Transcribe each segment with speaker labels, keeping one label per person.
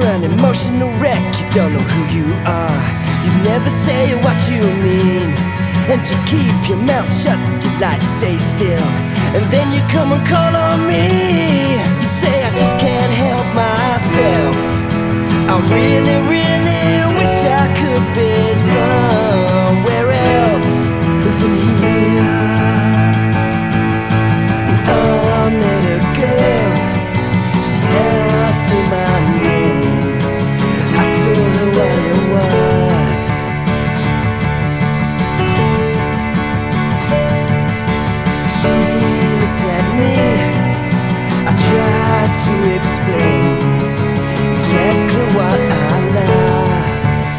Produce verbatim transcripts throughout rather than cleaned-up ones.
Speaker 1: an emotional wreck. You don't know who you are. You never say what you mean, and you keep your mouth shut, you like stay still. And then you come and call on me. You say I just can't help myself. I really, really wish I could be somewhere else than here. Oh, I met a girl, she asked me my name. I told her what it was. She looked at me, I tried to explain exactly what I lost.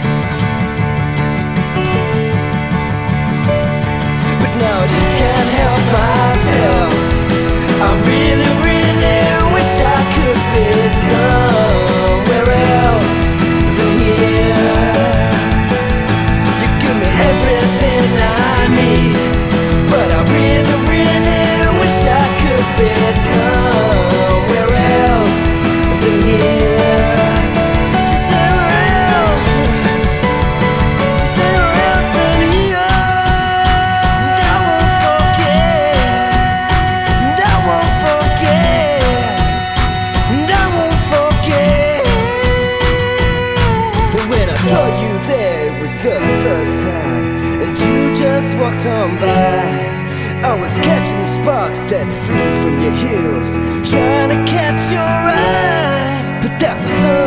Speaker 1: But now I just can't help myself. I really, really wish I could be somewhere else than here. You give me everything I need, but I really, really wish I could be somewhere else than here. Just somewhere else, just somewhere else than here. And I won't forget, and I won't forget, and I won't forget. But when I saw you there, it was the first time, and you just walked on by. I was catching the sparks that flew from your heels, trying to catch your eye. But that was